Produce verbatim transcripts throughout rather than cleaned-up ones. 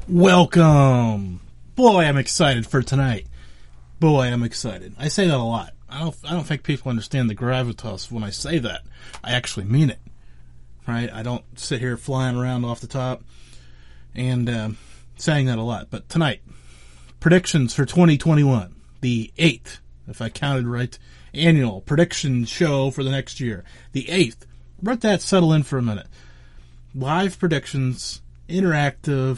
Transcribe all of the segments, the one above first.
Welcome. Boy, I'm excited for tonight. Boy, I'm excited. I say that a lot. I don't I don't think people understand the gravitas when I say that. I actually mean it. Right? I don't sit here flying around off the top and um, saying that a lot. But tonight, predictions for twenty twenty-one. The eighth, if I counted right, annual prediction show for the next year. The eighth. Let that settle in for a minute. Live predictions, interactive,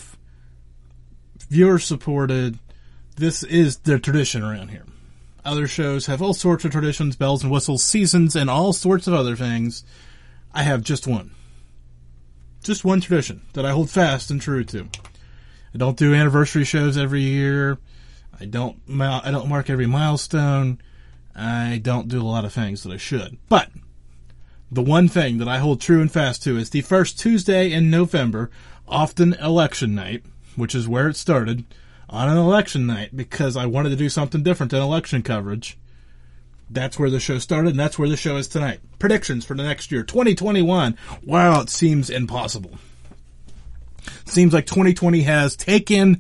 viewer-supported. This is the tradition around here. Other shows have all sorts of traditions, bells and whistles, seasons, and all sorts of other things. I have just one. Just one tradition that I hold fast and true to. I don't do anniversary shows every year. I don't I don't mark every milestone. I don't do a lot of things that I should. But the one thing that I hold true and fast to is the first Tuesday in November, often election night, which is where it started, on an election night, because I wanted to do something different than election coverage. That's where the show started, and that's where the show is tonight. Predictions for the next year, twenty twenty-one. Wow, it seems impossible. It seems like twenty twenty has taken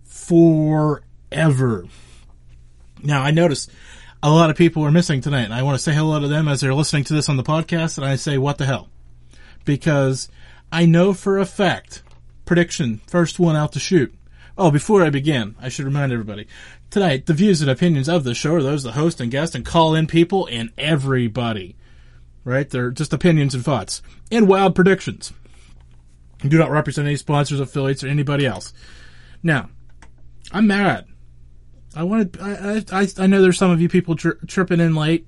forever. Now, I notice a lot of people are missing tonight, and I want to say hello to them as they're listening to this on the podcast, and I say, what the hell? Because I know for a fact, prediction, first one out to shoot. Oh, before I begin, I should remind everybody, tonight, the views and opinions of the show are those of the host and guest and call-in people and everybody. Right? They're just opinions and thoughts. And wild predictions. Do not represent any sponsors, affiliates, or anybody else. Now, I'm mad. I wanted. I I, I know there's some of you people tri- tripping in late.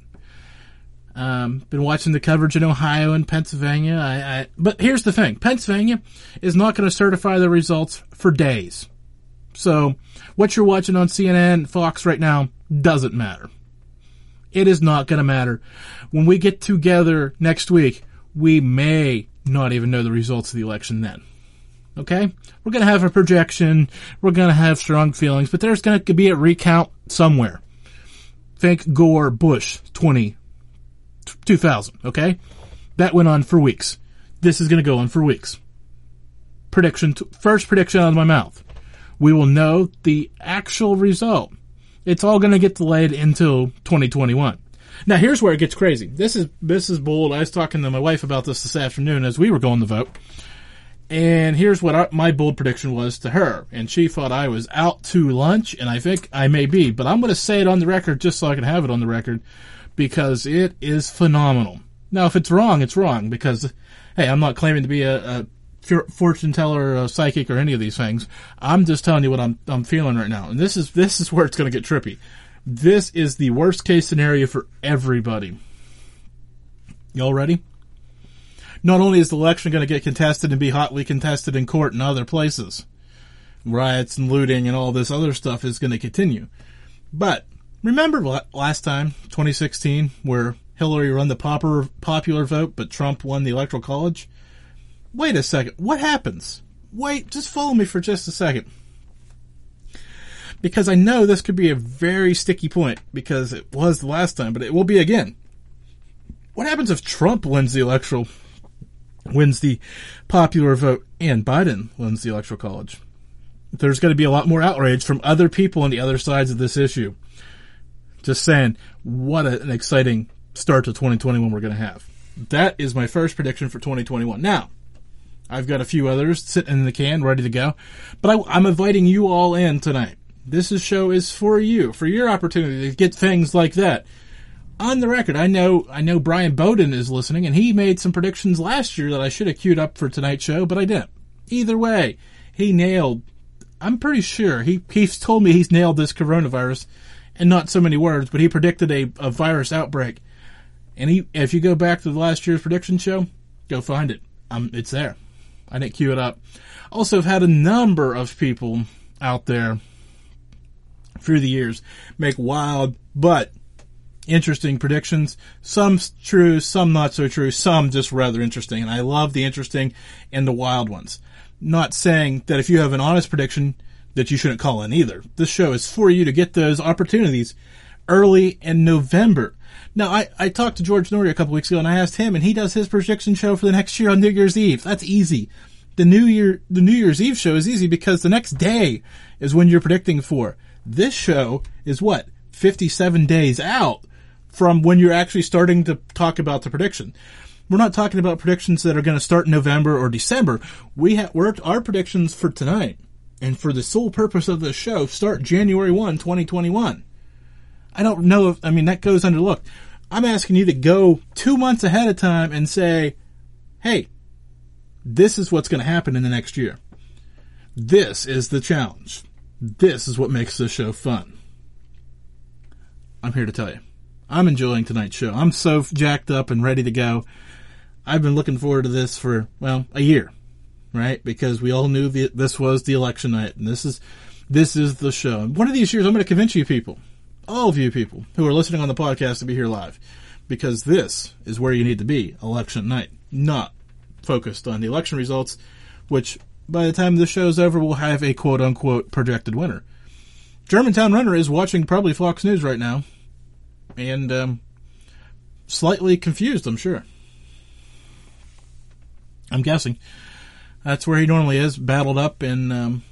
Um, been watching the coverage in Ohio and Pennsylvania. I, I but here's the thing: Pennsylvania is not going to certify the results for days. So what you're watching on C N N, Fox right now doesn't matter. It is not going to matter. When we get together next week, we may not even know the results of the election then. Okay? We're going to have a projection. We're going to have strong feelings, but there's going to be a recount somewhere. Think Gore, Bush, twenty, two thousand, okay? That went on for weeks. This is going to go on for weeks. Prediction, first prediction out of my mouth. We will know the actual result. It's all going to get delayed until twenty twenty-one. Now, here's where it gets crazy. This is this is bold. I was talking to my wife about this this afternoon as we were going to vote. And here's what I, my bold prediction was to her. And she thought I was out to lunch, and I think I may be. But I'm going to say it on the record just so I can have it on the record because it is phenomenal. Now, if it's wrong, it's wrong because, hey, I'm not claiming to be a, a fortune teller, or a psychic, or any of these things. I'm just telling you what I'm I'm feeling right now. And this is this is where it's going to get trippy. This is the worst case scenario for everybody. Y'all ready? Not only is the election going to get contested and be hotly contested in court and other places, riots and looting and all this other stuff is going to continue. But remember last time, twenty sixteen, where Hillary won the popular popular vote, but Trump won the Electoral College? Wait a second. What happens? Wait, just follow me for just a second. Because I know this could be a very sticky point, because it was the last time, but it will be again. What happens if Trump wins the electoral, wins the popular vote, and Biden wins the Electoral College? There's going to be a lot more outrage from other people on the other sides of this issue. Just saying, what a, an exciting start to twenty twenty-one we're going to have. That is my first prediction for twenty twenty-one. Now, I've got a few others sitting in the can, ready to go. But I, I'm inviting you all in tonight. This is, show is for you, for your opportunity to get things like that. On the record, I know I know Brian Bowden is listening, and he made some predictions last year that I should have queued up for tonight's show, but I didn't. Either way, he nailed, I'm pretty sure, he he's told me he's nailed this coronavirus, and not so many words, but he predicted a, a virus outbreak. And he, if you go back to the last year's prediction show, go find it. Um, it's there. I didn't queue it up. Also, I've had a number of people out there through the years make wild but interesting predictions. Some true, some not so true, some just rather interesting. And I love the interesting and the wild ones. Not saying that if you have an honest prediction that you shouldn't call in either. This show is for you to get those opportunities early in November. Now, I, I talked to George Norrie a couple weeks ago, and I asked him, and he does his prediction show for the next year on New Year's Eve. That's easy. the New Year, the New Year's Eve show is easy because the next day is when you're predicting for. This show is what? fifty-seven days out from when you're actually starting to talk about the prediction. We're not talking about predictions that are going to start in November or December. We have, we're, our predictions for tonight and for the sole purpose of this show start January first, twenty twenty-one. I don't know if, I mean, that goes underlooked. I'm asking you to go two months ahead of time and say, hey, this is what's going to happen in the next year. This is the challenge. This is what makes this show fun. I'm here to tell you. I'm enjoying tonight's show. I'm so jacked up and ready to go. I've been looking forward to this for, well, a year, right? Because we all knew the, this was the election night, and this is this is the show. And one of these years, I'm going to convince you people, all of you people who are listening on the podcast, to be here live, because this is where you need to be, election night, not focused on the election results, which by the time this show's over, we'll have a quote-unquote projected winner. Germantown Runner is watching probably Fox News right now, and um, slightly confused, I'm sure. I'm guessing. That's where he normally is, battled up in um,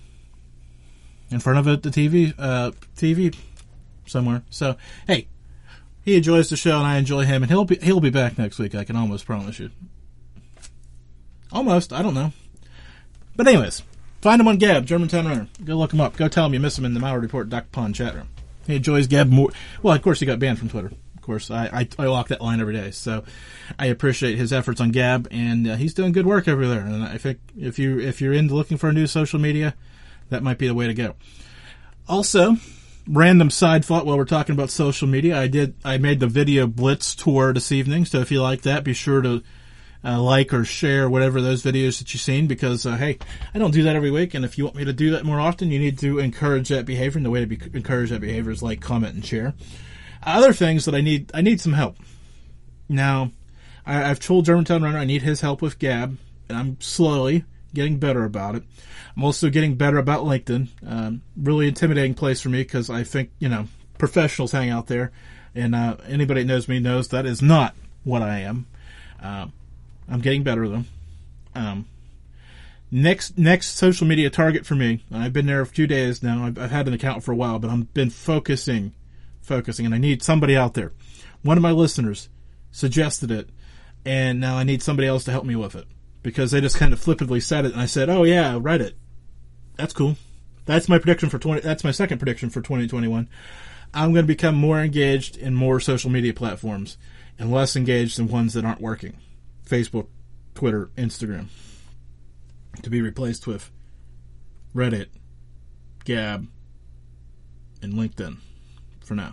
in front of it, the T V, uh, T V somewhere. So, hey, he enjoys the show, and I enjoy him, and he'll be he'll be back next week. I can almost promise you. Almost, I don't know. But anyways, find him on Gab, Germantown Runner. Go look him up. Go tell him you miss him in the Mauer Report Duck Pond chat room. He enjoys Gab more. Well, of course, he got banned from Twitter. Of course, I, I, I lock that line every day. So I appreciate his efforts on Gab, and uh, he's doing good work over there. And I think if you if you're into looking for a new social media, that might be the way to go. Also, random side thought while we're talking about social media, I did I made the video Blitz tour this evening. So if you like that, be sure to uh, like or share whatever those videos that you've seen, because uh, hey, I don't do that every week, and if you want me to do that more often, you need to encourage that behavior. And the way to be, encourage that behavior is like, comment, and share. Other things that I need, I need some help. Now, I, I've told Germantown Runner I need his help with Gab, and I'm slowly getting better about it. I'm also getting better about LinkedIn. Um, really intimidating place for me because I think, you know, professionals hang out there, and uh, anybody that knows me knows that is not what I am. Um, I'm getting better though. Um, next next social media target for me. I've been there a few days now. I've, I've had an account for a while, but I've been focusing. focusing, and I need somebody out there. One of my listeners suggested it, and now I need somebody else to help me with it, because they just kind of flippantly said it, and I said, oh yeah, Reddit. That's cool. That's my prediction for twenty, that's my second prediction for twenty twenty-one. I'm going to become more engaged in more social media platforms, and less engaged in ones that aren't working. Facebook, Twitter, Instagram. To be replaced with Reddit, Gab, and LinkedIn. For now.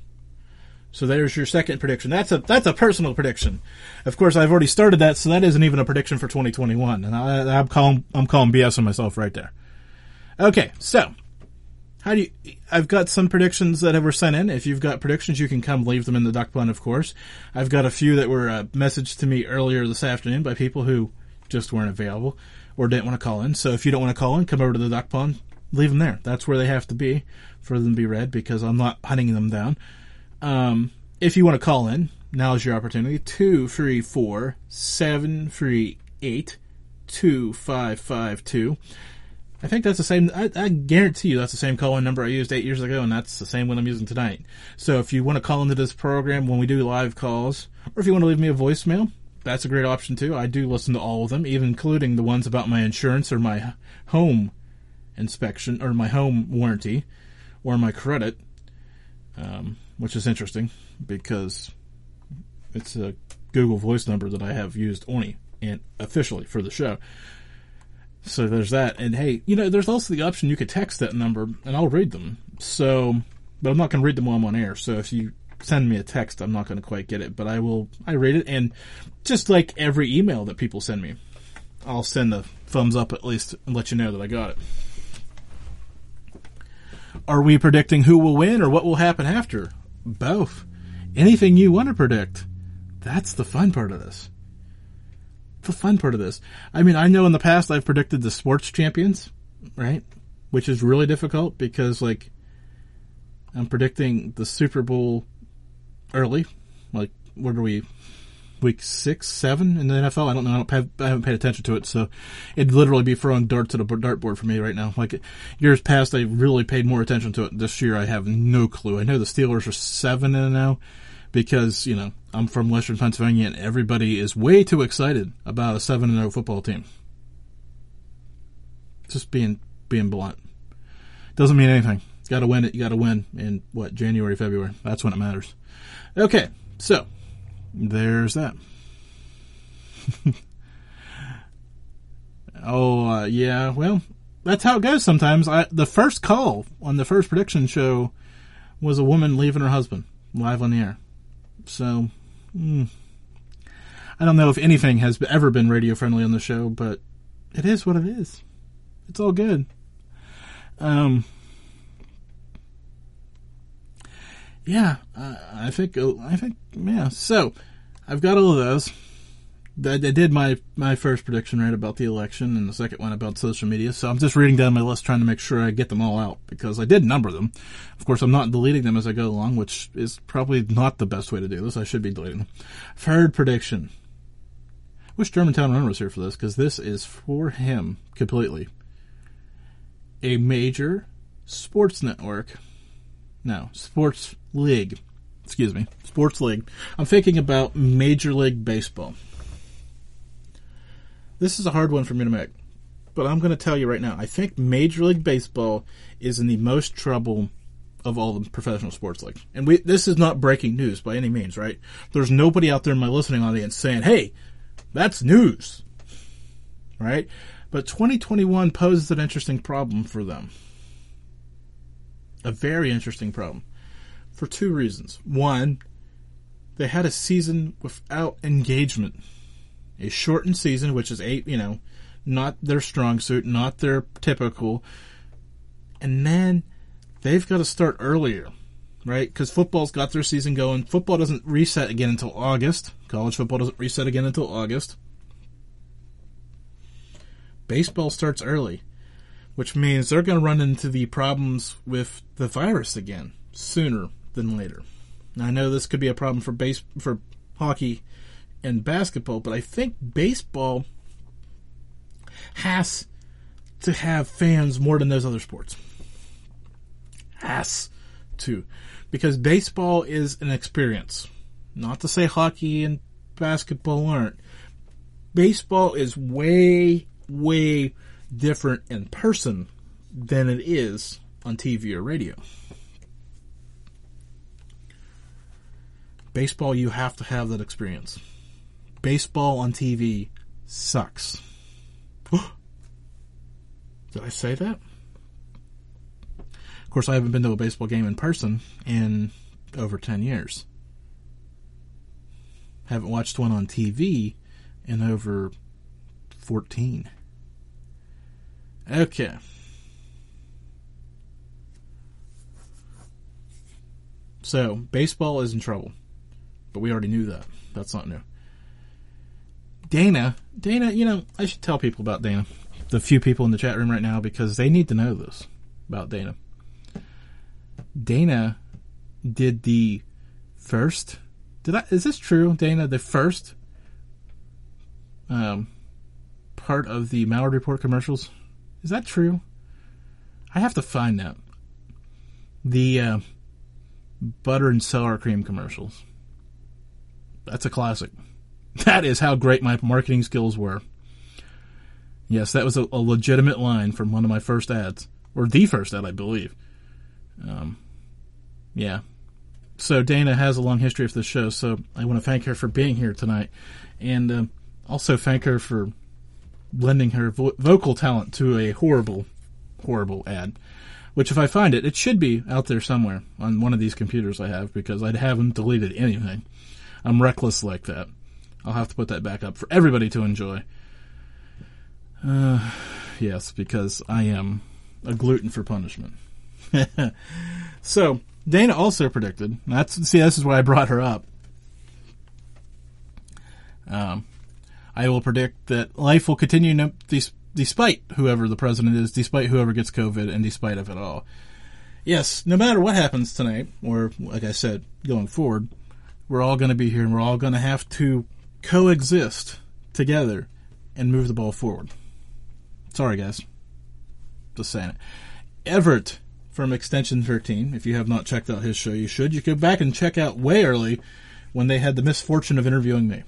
So there's your second prediction. That's a that's a personal prediction. Of course, I've already started that, so that isn't even a prediction for twenty twenty-one. And I, I'm calling I'm calling B S on myself right there. Okay, so how do you? I've got some predictions that were sent in. If you've got predictions, you can come leave them in the duck pond, of course. I've got a few that were uh, messaged to me earlier this afternoon by people who just weren't available or didn't want to call in. So if you don't want to call in, come over to the duck pond. Leave them there. That's where they have to be for them to be read, because I'm not hunting them down. Um, if you want to call in, now's your opportunity. two three four, seven three eight, two five five two. I think that's the same. I, I guarantee you that's the same call-in number I used eight years ago, and that's the same one I'm using tonight. So if you want to call into this program when we do live calls, or if you want to leave me a voicemail, that's a great option too. I do listen to all of them, even including the ones about my insurance or my home inspection or my home warranty or my credit, um, which is interesting because it's a Google Voice number that I have used only and officially for the show. So there's that. And hey, you know, there's also the option you could text that number and I'll read them. So, but I'm not going to read them while I'm on air. So if you send me a text, I'm not going to quite get it, but I will, I read it. And just like every email that people send me, I'll send a thumbs up at least and let you know that I got it. Are we predicting who will win or what will happen after? Both. Anything you want to predict. That's the fun part of this. The fun part of this. I mean, I know in the past I've predicted the sports champions, right? Which is really difficult because, like, I'm predicting the Super Bowl early. Like, what are we? week six, seven in the N F L. I don't know. I, don't have, I haven't paid attention to it, so it'd literally be throwing darts at a dartboard for me right now. Like years past, I really paid more attention to it. This year, I have no clue. I know the Steelers are seven and now because, you know, I'm from Western Pennsylvania and everybody is way too excited about a seven and oh football team. Just being being blunt. Doesn't mean anything. Got to win it. You got to win in, what, January, February. That's when it matters. Okay, so there's that. oh, uh, yeah, well, that's how it goes sometimes. I, the first call on the first prediction show was a woman leaving her husband live on the air. So, mm, I don't know if anything has ever been radio-friendly on the show, but it is what it is. It's all good. Um... Yeah, uh, I think, I think, yeah. So, I've got all of those. I, I did my, my first prediction right about the election and the second one about social media. So I'm just reading down my list trying to make sure I get them all out because I did number them. Of course, I'm not deleting them as I go along, which is probably not the best way to do this. I should be deleting them. Third prediction. Wish Germantown Runner was here for this because this is for him completely. A major sports network. No, sports league. Excuse me. Sports league. I'm thinking about Major League Baseball. This is a hard one for me to make. But I'm going to tell you right now. I think Major League Baseball is in the most trouble of all the professional sports leagues. And we, this is not breaking news by any means, right? There's nobody out there in my listening audience saying, hey, that's news. Right? But twenty twenty-one poses an interesting problem for them. A very interesting problem. For two reasons. One, they had a season without engagement. A shortened season, which is eight, you know, not their strong suit, not their typical. And then they've got to start earlier, right? Because football's got their season going. Football doesn't reset again until August. College football doesn't reset again until August. Baseball starts early, which means they're going to run into the problems with the virus again sooner than later. Now, I know this could be a problem for base for hockey and basketball, but I think baseball has to have fans more than those other sports. Has to. Because baseball is an experience. Not to say hockey and basketball aren't. Baseball is way, way different in person than it is on T V or radio. Baseball, you have to have that experience. Baseball on T V sucks. Did I say that? Of course, I haven't been to a baseball game in person in over ten years. Haven't watched one on T V in over fourteen. Okay. So, baseball is in trouble. But we already knew that. That's not new. Dana, Dana, you know, I should tell people about Dana. The few people in the chat room right now, because they need to know this about Dana. Dana did the first, did I, is this true, Dana? The first um, part of the Mallard Report commercials? Is that true? I have to find that. The uh, butter and sour cream commercials. That's a classic. That is how great my marketing skills were. Yes, that was a, a legitimate line from one of my first ads. Or the first ad, I believe. Um, yeah. So Dana has a long history of this show, so I want to thank her for being here tonight. And uh, also thank her for lending her vo- vocal talent to a horrible, horrible ad. Which, if I find it, it should be out there somewhere on one of these computers I have, because I haven't deleted anything. I'm reckless like that. I'll have to put that back up for everybody to enjoy. Uh, yes, because I am a glutton for punishment. So, Dana also predicted, that's, see, this is why I brought her up. Um, I will predict that life will continue no, des- despite whoever the president is, despite whoever gets COVID, and despite of it all. Yes, no matter what happens tonight, or, like I said, going forward, we're all going to be here, and we're all going to have to coexist together and move the ball forward. Sorry, guys. Just saying it. Everett from Extension thirteen, if you have not checked out his show, you should. You go back and check out way early when they had the misfortune of interviewing me.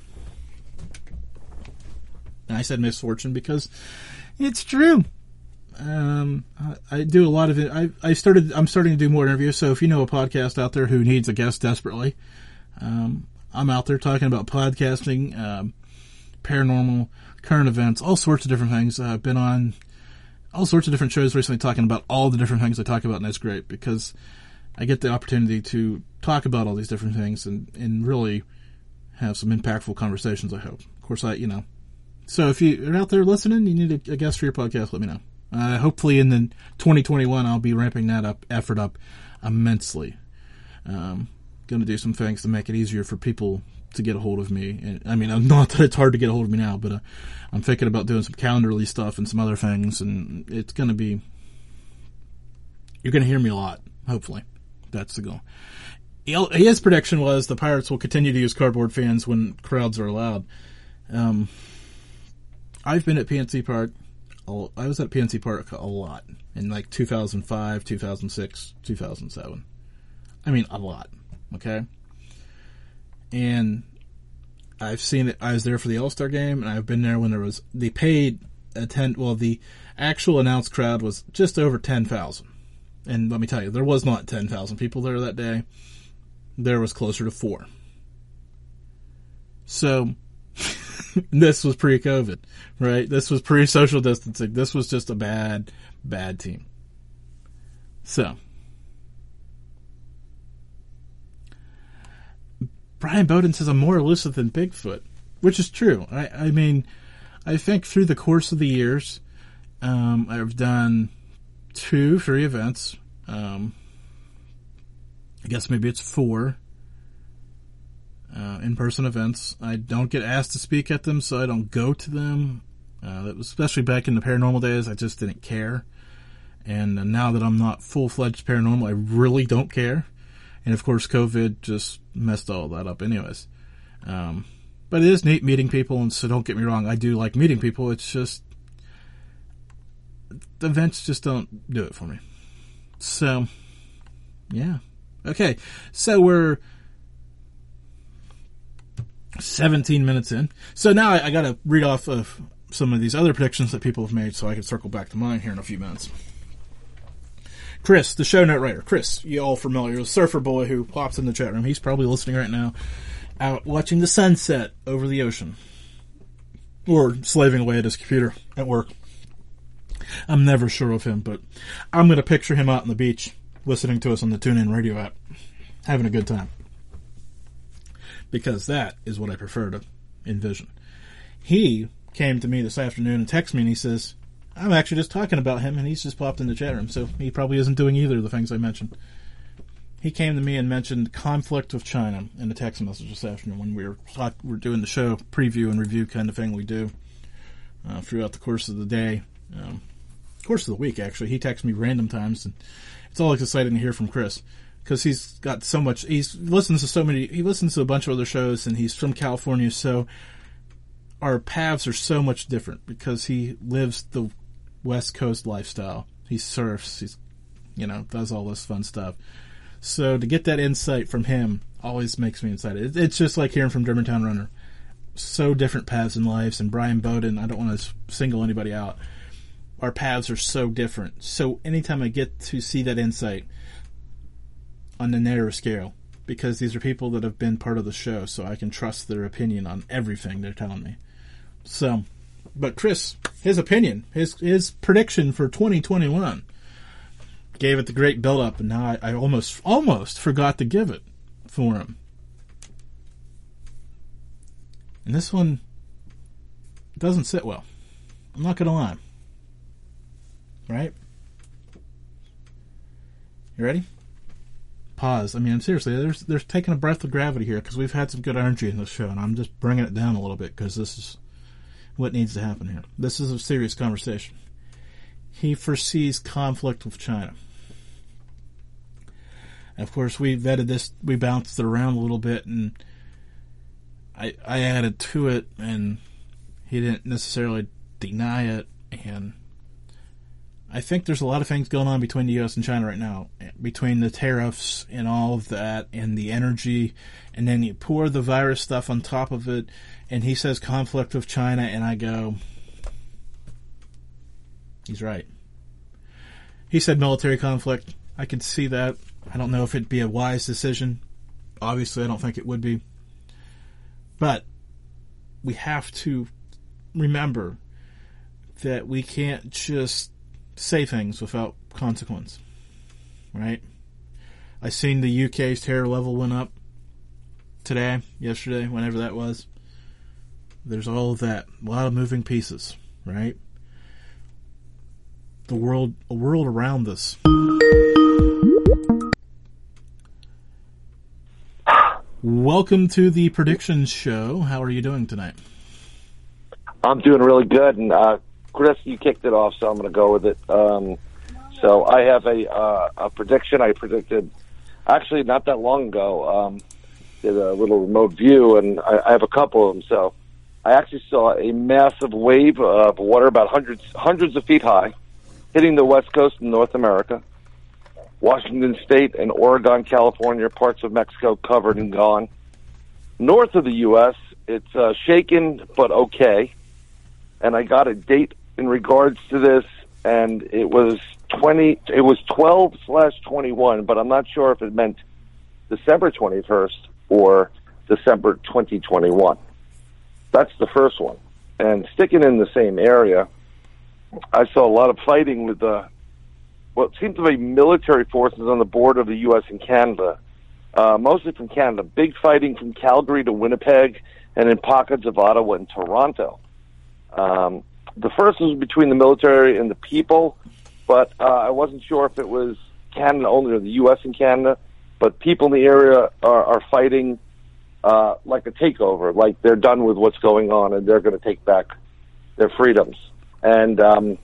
And I said misfortune because it's true. Um, I, I do a lot of it. I, I started, I'm starting to do more interviews. So if you know a podcast out there who needs a guest desperately, um, I'm out there talking about podcasting, um, paranormal, current events, all sorts of different things. Uh, I've been on all sorts of different shows recently talking about all the different things I talk about, and that's great because I get the opportunity to talk about all these different things and, and really have some impactful conversations, I hope. Of course, I, you know, so if you're out there listening, you need a, a guest for your podcast, let me know. Uh, hopefully in the twenty twenty-one, I'll be ramping that up, effort up immensely. Um, going to do some things to make it easier for people to get a hold of me. And, I mean, not that it's hard to get a hold of me now, but uh, I'm thinking about doing some Calendarly stuff and some other things, and it's going to be, you're going to hear me a lot, hopefully. That's the goal. His prediction was the Pirates will continue to use cardboard fans when crowds are allowed. Um, I've been at P N C Park. I was at P N C Park a lot in like two thousand five, two thousand six, two thousand seven. I mean, a lot. Okay. And I've seen it. I was there for the All-Star game, and I've been there when there was the paid attend. Well, the actual announced crowd was just over ten thousand. And let me tell you, there was not ten thousand people there that day. There was closer to four. So, this was pre-COVID, right? This was pre-social distancing. This was just a bad, bad team. So, Brian Bowden says I'm more elusive than Bigfoot, which is true. I, I mean, I think through the course of the years, um, I've done two, three events. Um, I guess maybe it's four uh, in-person events. I don't get asked to speak at them, so I don't go to them. Uh, that was especially back in the paranormal days. I just didn't care. And uh, now that I'm not full-fledged paranormal, I really don't care. And of course, COVID just messed all that up anyways. Um, but it is neat meeting people, and so don't get me wrong, I do like meeting people. It's just, the events just don't do it for me. So, yeah. Okay, so we're seventeen minutes in. So now I, I got to read off of some of these other predictions that people have made so I can circle back to mine here in a few minutes. Chris, the show note writer. Chris, you all familiar with Surfer Boy who pops in the chat room. He's probably listening right now, out watching the sunset over the ocean. Or slaving away at his computer at work. I'm never sure of him, but I'm going to picture him out on the beach listening to us on the TuneIn radio app, having a good time. Because that is what I prefer to envision. He came to me this afternoon and texted me and he says, I'm actually just talking about him, and he's just popped in the chat room, so he probably isn't doing either of the things I mentioned. He came to me and mentioned conflict with China in a text message this afternoon when we were, talk, we were doing the show preview and review kind of thing we do uh, throughout the course of the day. Um, course of the week, actually. He texts me random times, and it's always exciting to hear from Chris because he's got so much. He listens to so many. He listens to a bunch of other shows, and he's from California, so our paths are so much different because he lives the West Coast lifestyle. He surfs. He's, you know, does all this fun stuff. So to get that insight from him always makes me excited. It's just like hearing from Germantown Runner. So different paths in lives, and Brian Bowden. I don't want to single anybody out. Our paths are so different. So anytime I get to see that insight on the narrow scale, because these are people that have been part of the show, so I can trust their opinion on everything they're telling me. So, but Chris, his opinion, his his prediction for twenty twenty-one, gave it the great build-up, and now I, I almost, almost forgot to give it for him. And this one doesn't sit well. I'm not going to lie. Right? You ready? Pause. I mean, seriously, there's there's taking a breath of gravity here because we've had some good energy in this show, and I'm just bringing it down a little bit because this is what needs to happen here. This is a serious conversation. He foresees conflict with China. And of course, we vetted this, we bounced it around a little bit, and I, I added to it, and he didn't necessarily deny it, and I think there's a lot of things going on between the U S and China right now, between the tariffs and all of that, and the energy, and then you pour the virus stuff on top of it, and he says conflict with China, and I go, he's right. He said military conflict. I could see that. I don't know if it'd be a wise decision. Obviously, I don't think it would be. But we have to remember that we can't just say things without consequence, right? I seen the U K's terror level went up today, yesterday, whenever that was. There's all of that, a lot of moving pieces, right? The world, a world around us. Welcome to the Predictions Show. How are you doing tonight? I'm doing really good, and uh, Chris, you kicked it off, so I'm going to go with it. Um, so I have a, uh, a prediction I predicted, actually not that long ago. Um, did a little remote view, and I, I have a couple of them. So I actually saw a massive wave of water, about hundreds hundreds of feet high, hitting the west coast of North America. Washington State and Oregon, California, parts of Mexico covered and gone. North of the U S, it's uh, shaken but okay. And I got a date in regards to this, and it was twenty. It was twelve slash twenty one, but I'm not sure if it meant December twenty first or December twenty twenty one. That's the first one. And sticking in the same area, I saw a lot of fighting with the what seemed to be military forces on the border of the U S and Canada, uh, mostly from Canada. Big fighting from Calgary to Winnipeg, and in pockets of Ottawa and Toronto. Um, the first was between the military and the people, but uh, I wasn't sure if it was Canada only or the U S and Canada. But people in the area are, are fighting uh, like a takeover, like they're done with what's going on and they're going to take back their freedoms. And um,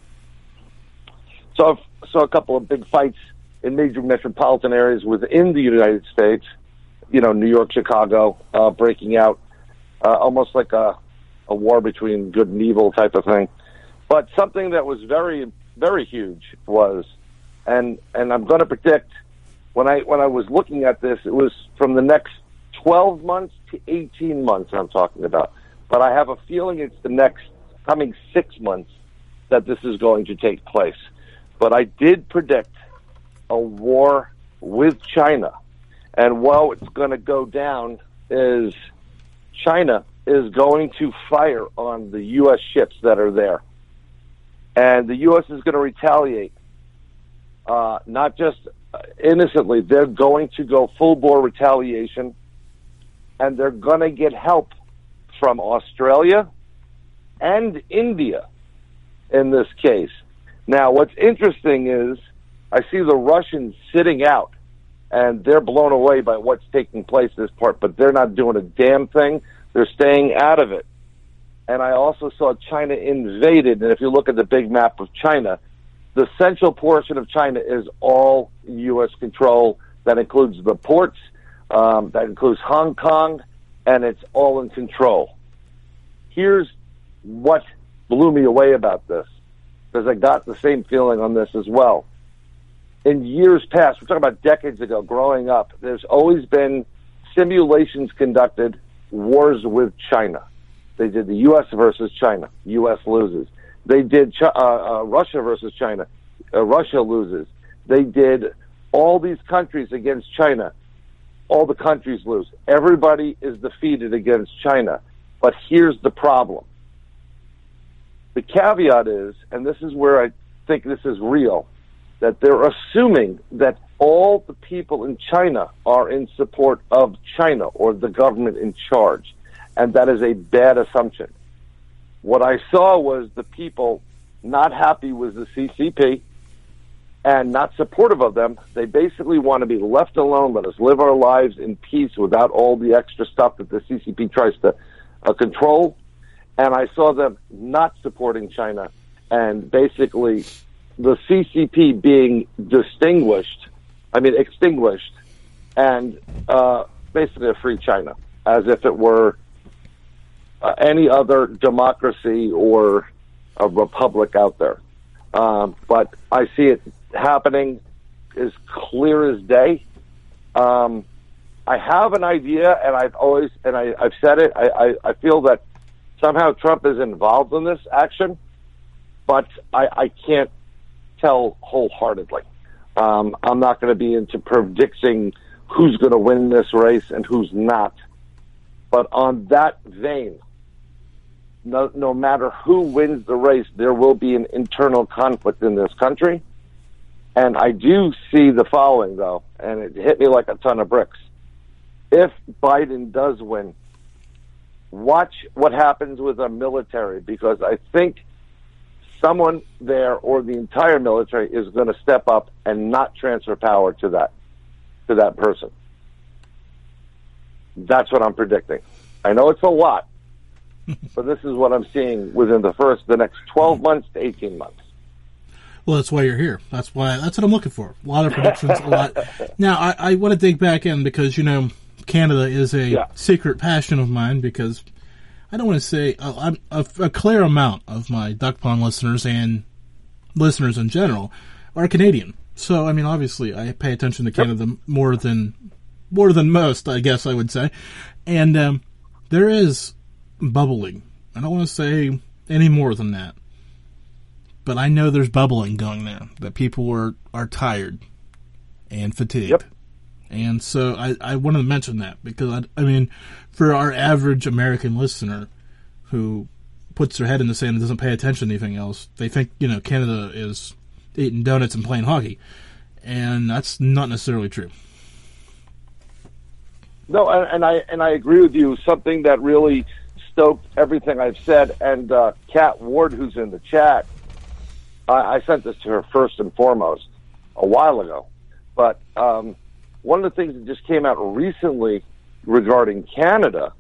so I saw a couple of big fights in major metropolitan areas within the United States, you know, New York, Chicago, uh, breaking out, uh, almost like a, a war between good and evil type of thing. But something that was very, very huge was, and and I'm going to predict, when I when I was looking at this, it was from the next twelve months to eighteen months I'm talking about. But I have a feeling it's the next coming six months that this is going to take place. But I did predict a war with China. And while it's going to go down is China is going to fire on the U S ships that are there. And the U S is going to retaliate, uh, not just innocently. They're going to go full-bore retaliation, and they're going to get help from Australia and India in this case. Now, what's interesting is I see the Russians sitting out, and they're blown away by what's taking place this part, but they're not doing a damn thing. They're staying out of it. And I also saw China invaded, and if you look at the big map of China, the central portion of China is all U S control. That includes the ports, um, that includes Hong Kong, and it's all in control. Here's what blew me away about this, because I got the same feeling on this as well. In years past, we're talking about decades ago, growing up, there's always been simulations conducted, wars with China. They did the U S versus China. U S loses. They did uh, uh, Russia versus China. Uh, Russia loses. They did all these countries against China. All the countries lose. Everybody is defeated against China. But here's the problem. The caveat is, and this is where I think this is real, that they're assuming that all the people in China are in support of China or the government in charge. And that is a bad assumption. What I saw was the people not happy with the C C P and not supportive of them. They basically want to be left alone, let us live our lives in peace without all the extra stuff that the C C P tries to uh, control. And I saw them not supporting China, and basically the C C P being distinguished, I mean extinguished, and uh, basically a free China, as if it were uh, any other democracy or a republic out there. Um, but I see it happening as clear as day. Um, I have an idea, and I've always, and I, I've said it, I, I, I feel that somehow Trump is involved in this action, but I, I can't tell wholeheartedly. Um, I'm not going to be into predicting who's going to win this race and who's not. But on that vein, no, no matter who wins the race, there will be an internal conflict in this country. And I do see the following, though, and it hit me like a ton of bricks. If Biden does win, watch what happens with our military, because I think someone there or the entire military is going to step up and not transfer power to that to that person. That's what I'm predicting. I know it's a lot, but this is what I'm seeing within the first, the next twelve months to eighteen months. Well, that's why you're here. That's why, that's what I'm looking for. A lot of predictions, a lot. Now, I, I want to dig back in because, you know, Canada is a yeah. secret passion of mine because I don't want to say, uh, I'm, a, a clear amount of my Duck Pond listeners and listeners in general are Canadian. So, I mean, obviously, I pay attention to Canada yep. more than, more than most, I guess I would say. And, um, there is bubbling. I don't want to say any more than that. But I know there's bubbling going there, that people are, are tired and fatigued. Yep. And so I, I wanted to mention that because, I, I mean, for our average American listener who puts their head in the sand and doesn't pay attention to anything else, they think, you know, Canada is eating donuts and playing hockey. And that's not necessarily true. No, and, and I and I agree with you. Something that really stoked everything I've said, and uh, Kat Ward, who's in the chat, I, I sent this to her first and foremost a while ago. But um, one of the things that just came out recently regarding Canada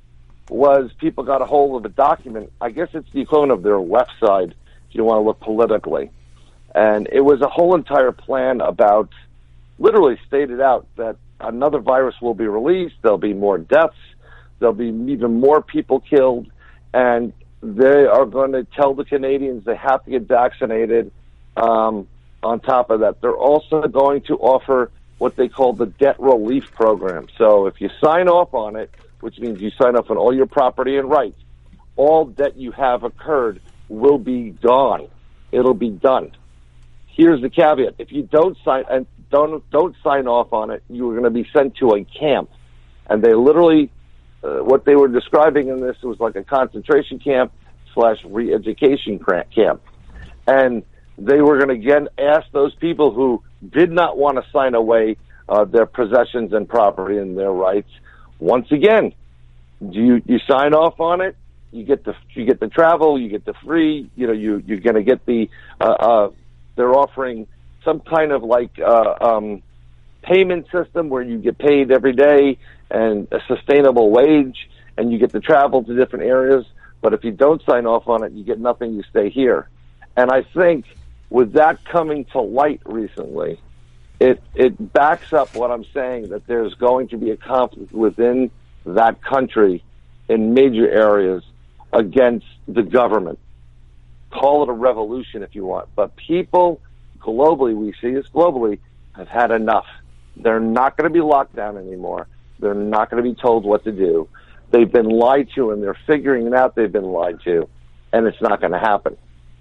was people got a hold of a document. I guess it's the equivalent of their left side, if you want to look politically. And it was a whole entire plan about, literally stated out that another virus will be released, there'll be more deaths, there'll be even more people killed, and they are going to tell the Canadians they have to get vaccinated. Um, on top of that, they're also going to offer what they call the debt relief program. So if you sign off on it, which means you sign off on all your property and rights, all debt you have occurred will be gone. It'll be done. Here's the caveat: if you don't sign and don't don't sign off on it, you are going to be sent to a camp. And they literally, uh, what they were describing in this was like a concentration camp slash re-education camp. And they were going to again ask those people who did not want to sign away uh, their possessions and property and their rights. Once again, do you you sign off on it? You get the you get the travel, you get the free. You know, you you're going to get the. Uh, uh, they're offering some kind of like uh, um, payment system where you get paid every day and a sustainable wage, and you get to travel to different areas. But if you don't sign off on it, you get nothing. You stay here. And I think with that coming to light recently, it it backs up what I'm saying, that there's going to be a conflict within that country in major areas against the government. Call it a revolution if you want. But people globally, we see this globally, have had enough. They're not going to be locked down anymore. They're not going to be told what to do. They've been lied to, and they're figuring it out they've been lied to, and it's not going to happen.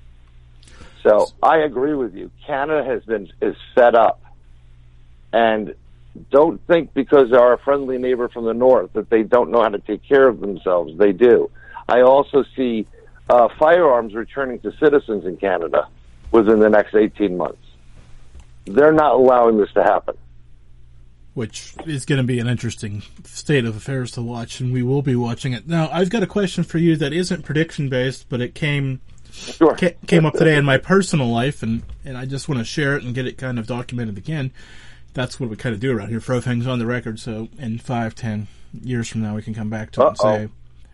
So I agree with you. Canada has been is fed up. And don't think because they're our friendly neighbor from the north that they don't know how to take care of themselves. They do. I also see uh, firearms returning to citizens in Canada within the next eighteen months. They're not allowing this to happen. Which is going to be an interesting state of affairs to watch, and we will be watching it. Now, I've got a question for you that isn't prediction-based, but it came sure. ca- came up today in my personal life, and, and I just want to share it and get it kind of documented again. That's what we kind of do around here, throw things on the record, so in five, ten years from now we can come back to it Uh-oh. and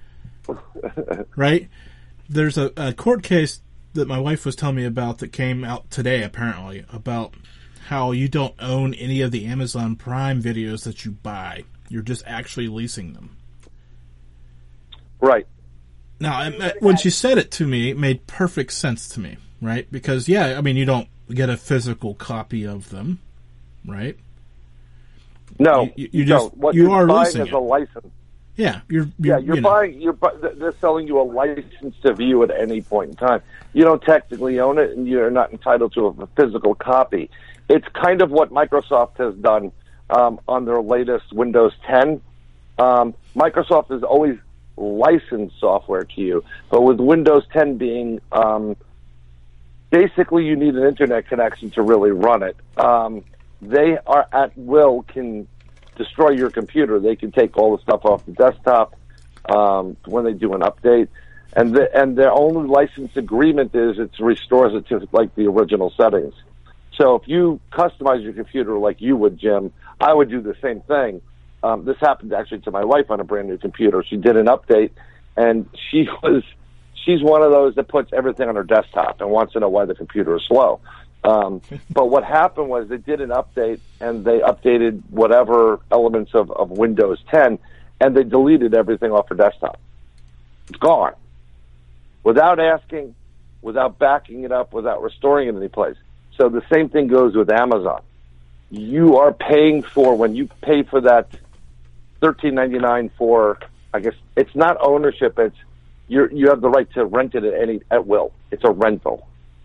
say, right? There's a, a court case that my wife was telling me about that came out today, apparently, about how you don't own any of the Amazon Prime videos that you buy. You're just actually leasing them. Right. Now, I, when she said it to me, it made perfect sense to me, right? Because, yeah, I mean, you don't get a physical copy of them, right? No, you, you, you no. just What you you're are buying leasing is it. a license. Yeah, you're, you're yeah, you're you know. buying. You're bu- they're selling you a license to view at any point in time. You don't technically own it, and you're not entitled to a physical copy. It's kind of what Microsoft has done um, on their latest Windows ten. Um, Microsoft has always licensed software to you, but with Windows ten being um, basically you need an internet connection to really run it. Um, they are at will can destroy your computer. They can take all the stuff off the desktop um, when they do an update, and the, and their only license agreement is it restores it to like the original settings. So if you customize your computer like you would, Jim, I would do the same thing. Um, this happened actually to my wife on a brand new computer. She did an update, and she was she's one of those that puts everything on her desktop and wants to know why the computer is slow. Um, but what happened was they did an update, and they updated whatever elements of, of Windows ten, and they deleted everything off her desktop. It's gone. Without asking, without backing it up, without restoring it any place. So the same thing goes with Amazon. You are paying for, when you pay for that thirteen ninety-nine for, I guess, it's not ownership, it's you you have the right to rent it at any at will. It's a rental.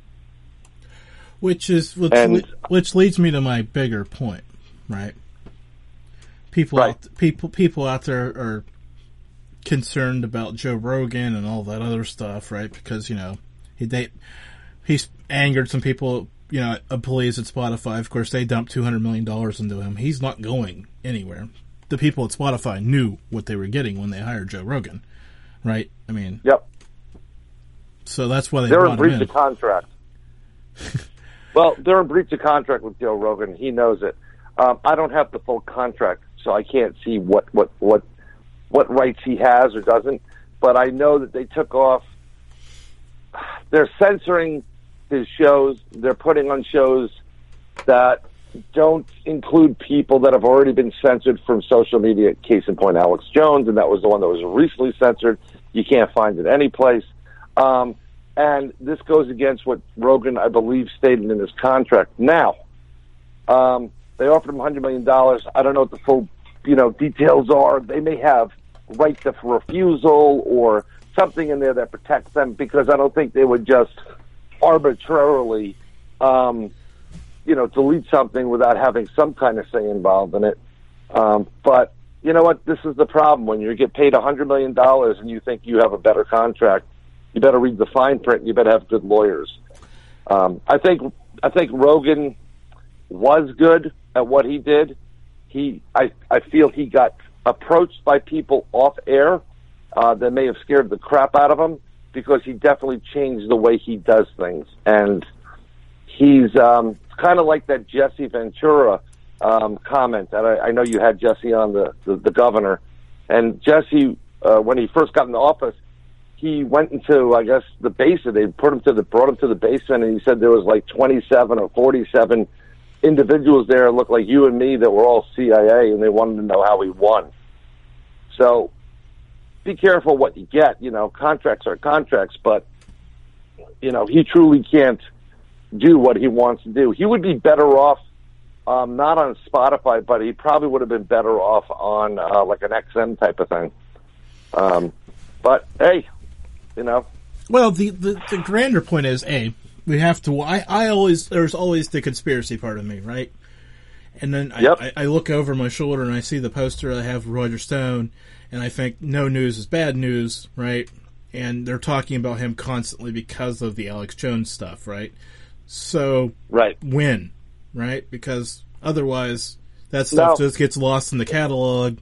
Which is which, And- which leads me to my bigger point, right? People Right. out, people people out there are concerned about Joe Rogan and all that other stuff, right? Because, you know, he they he's angered some people, you know, employees at Spotify. Of course, they dumped two hundred million dollars into him. He's not going anywhere. The people at Spotify knew what they were getting when they hired Joe Rogan, right? I mean, Yep. so that's why they They're brought in him breach in. of contract. Well, they're in breach of contract with Joe Rogan. He knows it. Um, I don't have the full contract, so I can't see what, what, what, what rights he has or doesn't. But I know that they took off. They're censoring his shows. They're putting on shows that don't include people that have already been censored from social media. Case in point, Alex Jones, and that was the one that was recently censored. You can't find it any place. Um, and this goes against what Rogan, I believe, stated in his contract. Now, um, they offered him one hundred million dollars. I don't know what the full, you know, details are. They may have right of refusal or something in there that protects them, because I don't think they would just arbitrarily, um, you know, delete something without having some kind of say involved in it. Um, but you know what? This is the problem. When you get paid one hundred million dollars and you think you have a better contract, you better read the fine print. And you better have good lawyers. Um, I think I think Rogan was good at what he did. He, I, I feel he got approached by people off air uh, that may have scared the crap out of him, because he definitely changed the way he does things. And he's um, kind of like that Jesse Ventura um, comment that I, I know you had Jesse on, the, the, the governor. And Jesse, uh, when he first got in the office, he went into, I guess, the basement. They put him to the, brought him to the basement, and he said there was like twenty-seven or forty-seven individuals there that looked like you and me that were all C I A, and they wanted to know how he won. So be careful what you get. You know, contracts are contracts, but, you know, he truly can't do what he wants to do. He would be better off, um, not on Spotify, but he probably would have been better off on uh, like an X M type of thing. Um, but, hey, you know. Well, the, the, the grander point is, A, we have to, I, I always, there's always the conspiracy part of me, right? And then I, Yep. I, I look over my shoulder and I see the poster I have of Roger Stone, and I think no news is bad news, right? And they're talking about him constantly because of the Alex Jones stuff, right? So, Right. win, right? Because otherwise, that stuff No. just gets lost in the catalog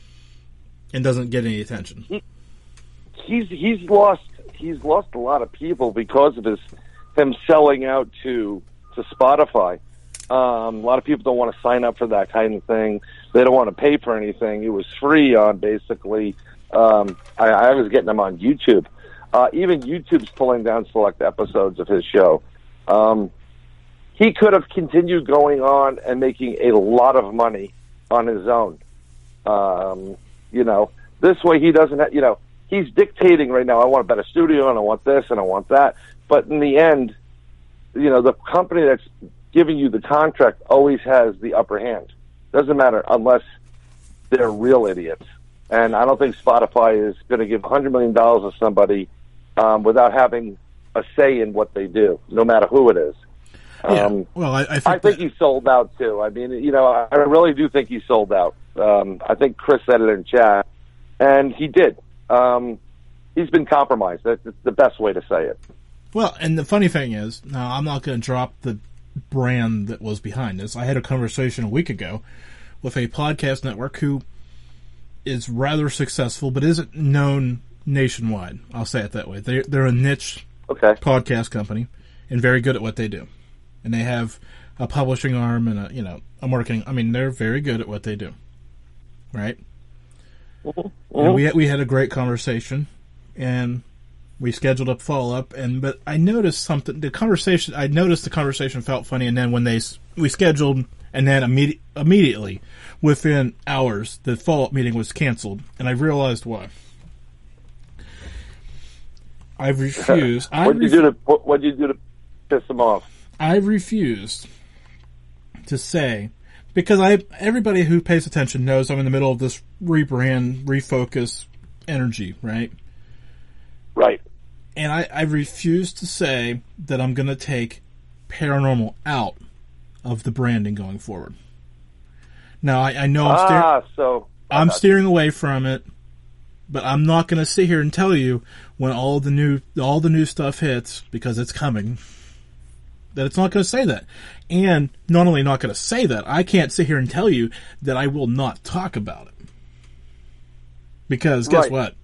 and doesn't get any attention. He, he's he's lost he's lost a lot of people because of his him selling out to to Spotify. Um, a lot of people don't want to sign up for that kind of thing. They don't want to pay for anything. It was free on basically. Um, I, I was getting them on YouTube. Uh, even YouTube's pulling down select episodes of his show. Um, he could have continued going on and making a lot of money on his own. Um, you know, this way he doesn't have, you know, he's dictating right now. I want a better studio, and I want this, and I want that. But in the end, you know, the company that's giving you the contract always has the upper hand. Doesn't matter unless they're real idiots. And I don't think Spotify is going to give one hundred million dollars to somebody um, without having a say in what they do, no matter who it is. Yeah. Um, well, I, I think, I think that... he sold out, too. I mean, you know, I really do think he sold out. Um, I think Chris said it in chat, and he did. Um, he's been compromised. That's the best way to say it. Well, and the funny thing is, now I'm not going to drop the brand that was behind this. I had a conversation a week ago with a podcast network who is rather successful, but isn't known nationwide. I'll say it that way. They're, they're a niche okay. podcast company and very good at what they do. And they have a publishing arm and a, you know, a marketing. I mean, they're very good at what they do. Right? Mm-hmm. And we, we had a great conversation, and we scheduled a follow-up, and but I noticed something. The conversation, I noticed the conversation felt funny, and then when they we scheduled, and then immedi- immediately, within hours, the follow-up meeting was canceled, and I realized why. I refused. What did you do to What did you do to piss them off? I refused to say, because I everybody who pays attention knows I'm in the middle of this rebrand, refocus energy, right? Right. And I, I refuse to say that I'm going to take paranormal out of the branding going forward. Now, I, I know I'm, steer- ah, so, I'm steering away from it, but I'm not going to sit here and tell you when all the new all the new stuff hits, because it's coming, that it's not going to say that. And not only not going to say that, I can't sit here and tell you that I will not talk about it. Because guess right. what?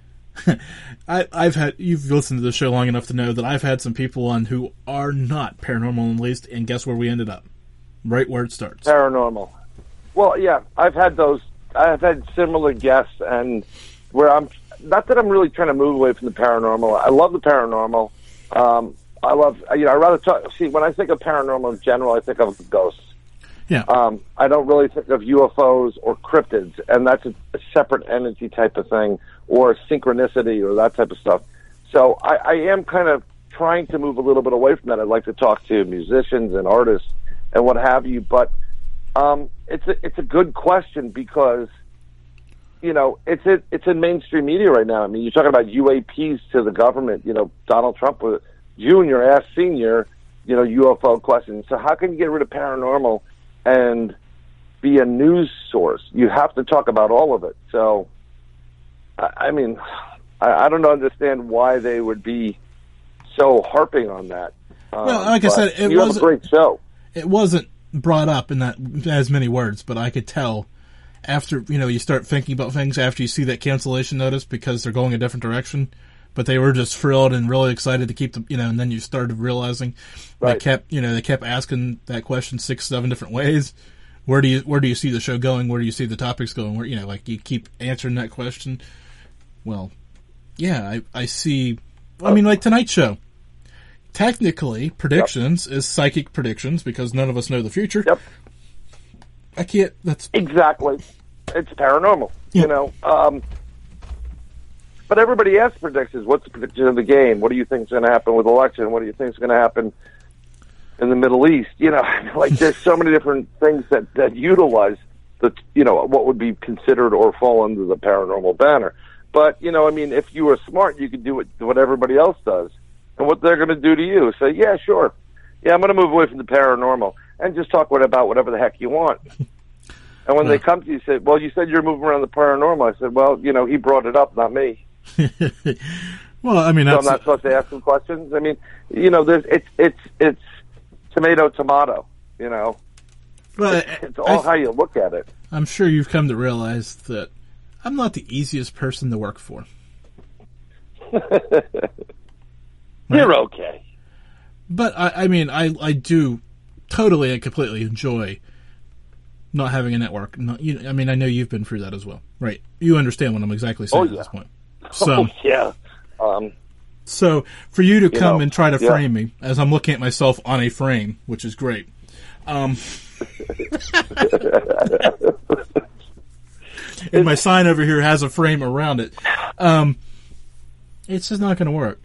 I, I've had, you've listened to the show long enough to know that I've had some people on who are not paranormal at least, and guess where we ended up? Right where it starts. Paranormal. Well, yeah, I've had those, I've had similar guests, and where I'm, not that I'm really trying to move away from the paranormal. I love the paranormal. Um, I love, you know, I rather talk, see, when I think of paranormal in general, I think of ghosts. Yeah. Um, I don't really think of U F Os or cryptids, and that's a, a separate entity type of thing, or synchronicity or that type of stuff. So I, I am kind of trying to move a little bit away from that. I'd like to talk to musicians and artists and what have you, but um, it's a, it's a good question because, you know, it's it, it's in mainstream media right now. I mean, you're talking about U A Ps to the government. You know, Donald Trump was Junior asked Senior, you know, U F O questions. So how can you get rid of paranormal and be a news source? You have to talk about all of it. So, I, I mean, I, I don't understand why they would be so harping on that. Um, well, like I said, it you was have a great show. It wasn't brought up in that as many words, but I could tell after, you know, you start thinking about things after you see that cancellation notice because they're going a different direction. But they were just thrilled and really excited to keep the, you know, and then you started realizing right. they kept, you know, they kept asking that question six, seven different ways. Where do you, where do you see the show going? Where do you see the topics going? Where, you know, like you keep answering that question. Well, yeah, I, I see, I mean, like tonight's show. Technically, predictions yep. is psychic predictions because none of us know the future. Yep. I can't, that's. Exactly. It's paranormal, yeah. you know, um, but everybody asks predictions. What's the prediction of the game? What do you think is going to happen with the election? What do you think is going to happen in the Middle East? You know, like there's so many different things that, that utilize the, you know, what would be considered or fall under the paranormal banner. But, you know, I mean, if you were smart, you could do what, what everybody else does. And what they're going to do to you. Say, yeah, sure. Yeah, I'm going to move away from the paranormal and just talk about whatever the heck you want. And when well, they come to you, say, well, you said you're moving around the paranormal. I said, well, you know, he brought it up, not me. Well, I mean, so that's, I'm not supposed to ask him questions. I mean, you know, there's it's it's it's tomato tomato. You know, well, it's, it's all I, how you look at it. I'm sure you've come to realize that I'm not the easiest person to work for. right? You're okay, but I, I mean, I I do totally and completely enjoy not having a network. Not, you, I mean, I know you've been through that as well, right? You understand what I'm exactly saying oh, at yeah. this point. So, oh, yeah. Um, so for you to you come know, and try to yeah. frame me, as I'm looking at myself on a frame, which is great. Um, and my sign over here has a frame around it. Um, It's just not going to work.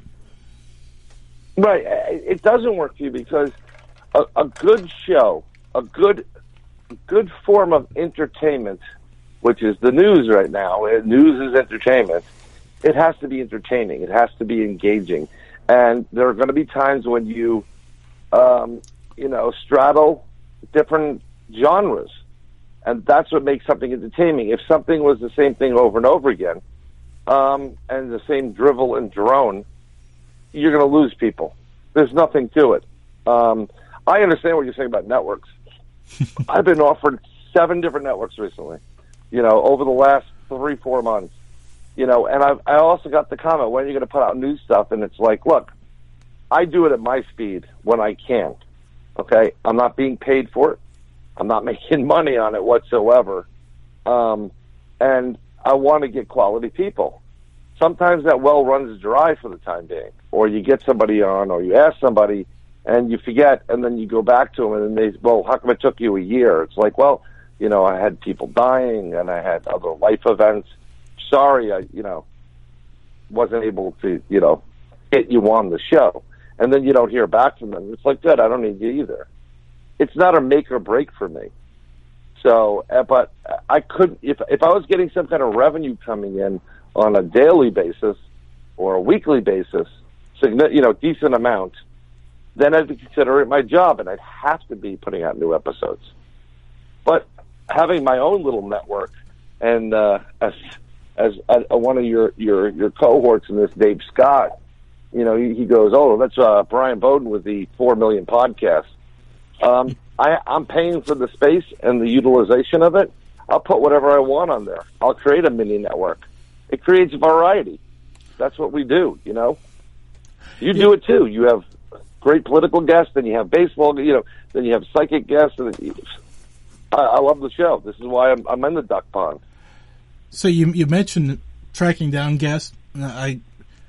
Right. It doesn't work for you because a, a good show, a good good form of entertainment, which is the news right now, news is entertainment, it has to be entertaining. It has to be engaging. And there are going to be times when you, um, you know, straddle different genres. And that's what makes something entertaining. If something was the same thing over and over again, um, and the same drivel and drone, you're going to lose people. There's nothing to it. Um, I understand what you're saying about networks. I've been offered seven different networks recently, you know, over the last three, four months. You know, and I I also got the comment, when are you going to put out new stuff? And it's like, look, I do it at my speed when I can. Okay? I'm not being paid for it. I'm not making money on it whatsoever. Um, and I want to get quality people. Sometimes that well runs dry for the time being. Or you get somebody on, or you ask somebody, and you forget, and then you go back to them, and then they, well, how come it took you a year? It's like, well, you know, I had people dying, and I had other life events. Sorry, I, you know, wasn't able to, you know, get you on the show. And then you don't hear back from them. It's like, good, I don't need you either. It's not a make or break for me. So, uh, but I could, if if I was getting some kind of revenue coming in on a daily basis or a weekly basis, you know, decent amount, then I'd consider it my job, and I'd have to be putting out new episodes. But having my own little network, and uh, as as uh, one of your, your, your cohorts in this, Dave Scott, you know, he, he goes, oh, that's uh, Brian Bowden with the four million podcast. Um, I, I'm paying for the space and the utilization of it. I'll put whatever I want on there. I'll create a mini network. It creates variety. That's what we do, you know. You do it too. You have great political guests, then you have baseball, you know, then you have psychic guests. And I, I love the show. This is why I'm, I'm in the duck pond. So you you mentioned tracking down guests. I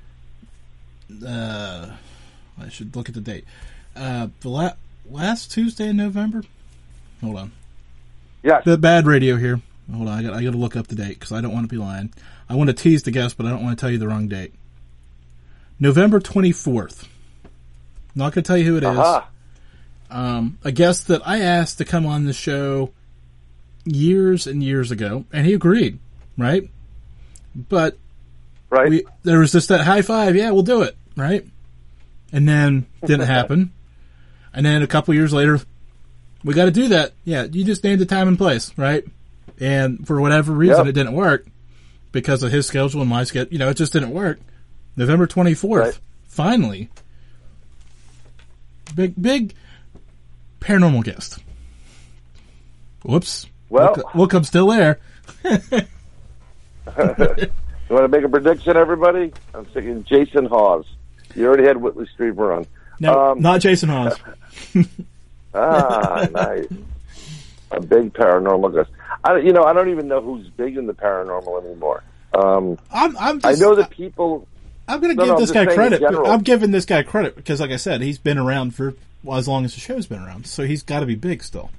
uh, I should look at the date. Uh, the la- last Tuesday in November. Hold on. Yeah. The bad radio here. Hold on. I got I got to look up the date because I don't want to be lying. I want to tease the guest, but I don't want to tell you the wrong date. November twenty-fourth. Not going to tell you who it uh-huh. is. Um, a guest that I asked to come on the show years and years ago, and he agreed. Right? But right. We, there was just that high five, yeah, we'll do it, right? And then didn't happen. And then a couple years later, we got to do that. Yeah, you just named the time and place, right? And for whatever reason, yep. it didn't work because of his schedule and my schedule. You know, it just didn't work. November twenty-fourth, right. Finally. Big, big paranormal guest. Whoops. Well, look, look I'm still there. You want to make a prediction, everybody? I'm thinking Jason Hawes. You already had Whitley Strieber on. No, um, not Jason Hawes. ah, nice. A big paranormal guest. I, you know, I don't even know who's big in the paranormal anymore. Um, I'm, I'm just, I know that people. I'm going to no, give no, this guy credit. I'm giving giving this guy credit because, like I said, he's been around for well, as long as the show's been around, so he's got to be big still.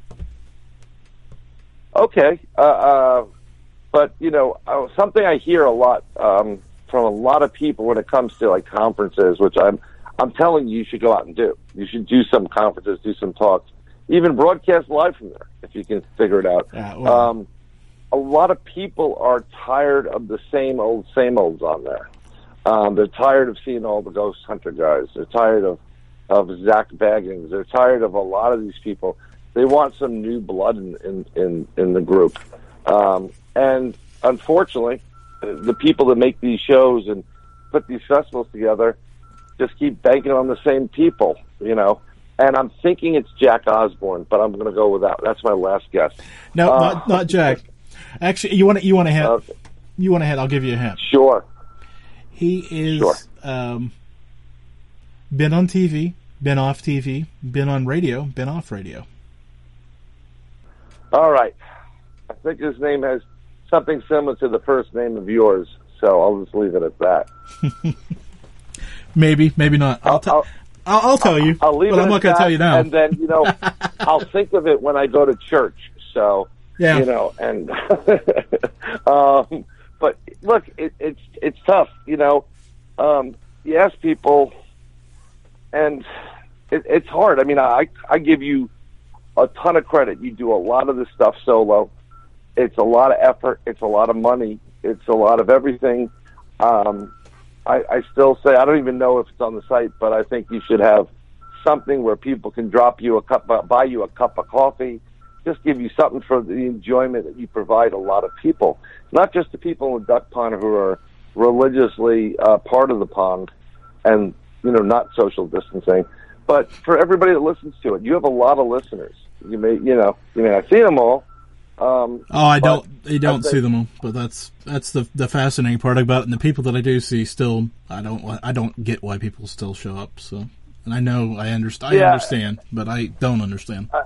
Okay. Uh, uh, but, you know, uh, something I hear a lot um, from a lot of people when it comes to, like, conferences, which I'm I'm telling you you should go out and do. You should do some conferences, do some talks, even broadcast live from there, if you can figure it out. Yeah, well. um, a lot of people are tired of the same old, same olds on there. Um, they're tired of seeing all the ghost hunter guys. They're tired of, of Zach Baggins. They're tired of a lot of these people. They want some new blood in, in, in, in the group. Um, and unfortunately, the people that make these shows and put these festivals together just keep banking on the same people, you know. And I'm thinking it's Jack Osborne, but I'm going to go with that. That's my last guess. No, uh, not, not Jack. Actually, you want to, you want a hint? Okay. You want a hint? I'll give you a hint. Sure. He is sure. um, been on T V, been off T V, been on radio, been off radio. All right. I think his name has something similar to the first name of yours, so I'll just leave it at that. Maybe, maybe not. I'll, I'll, t- I'll, I'll, I'll tell you, I'll leave but it I'm not going to tell you now. And then, you know, I'll think of it when I go to church. So, yeah. you know, and um, but look, it, it's it's tough. You know, um, you ask people, and it, it's hard. I mean, I I give you a ton of credit. You do a lot of this stuff solo. It's a lot of effort. It's a lot of money. It's a lot of everything. Um, I, I still say, I don't even know if it's on the site, but I think you should have something where people can drop you a cup, buy you a cup of coffee, just give you something for the enjoyment that you provide a lot of people, not just the people in the duck pond who are religiously uh, part of the pond and, you know, not social distancing, but for everybody that listens to it. You have a lot of listeners. You may, you know, you may not see them all. Um, oh, I don't. You don't see them all, but that's that's the the fascinating part about it. And the people that I do see, still, I don't. I don't get why people still show up. So, and I know I understand. Yeah. I understand, but I don't understand. Uh,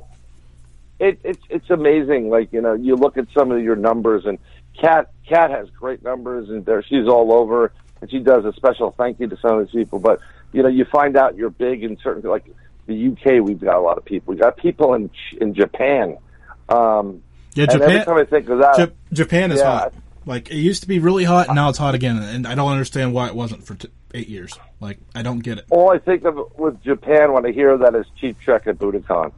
it, it's it's amazing. Like, you know, you look at some of your numbers, and Kat Kat has great numbers, and there she's all over, and she does a special thank you to some of these people. But you know, you find out you're big in certain, like the U K. We've got a lot of people. We got people in in Japan. Um, yeah, and Japan. Every time I think of that, J- Japan is yeah. hot. Like, it used to be really hot, and now it's hot again. And I don't understand why it wasn't for t- eight years. Like, I don't get it. All I think of with Japan when I hear that is Cheap Trick at Budokan.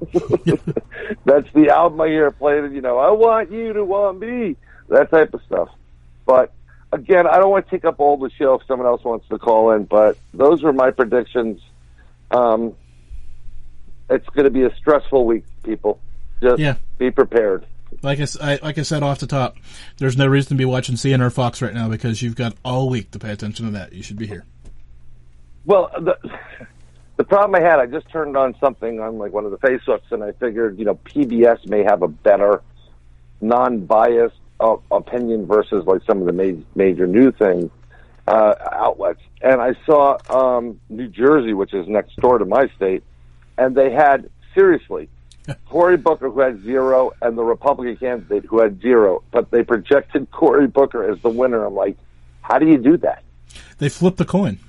That's the album I hear played. You know, I want you to want me. That type of stuff. But again, I don't want to take up all the show if someone else wants to call in. But those were my predictions. Um, it's going to be a stressful week, people. Just yeah. be prepared. Like I, I, like I said off the top, there's no reason to be watching C N R Fox right now because you've got all week to pay attention to that. You should be here. Well, the, the problem I had, I just turned on something on like one of the Facebooks, and I figured, you know, P B S may have a better non-biased uh, opinion versus like some of the ma- major new things uh, outlets. And I saw um, New Jersey, which is next door to my state, and they had, seriously, Cory Booker, who had zero, and the Republican candidate who had zero, but they projected Cory Booker as the winner. I'm like, how do you do that? They flipped the coin.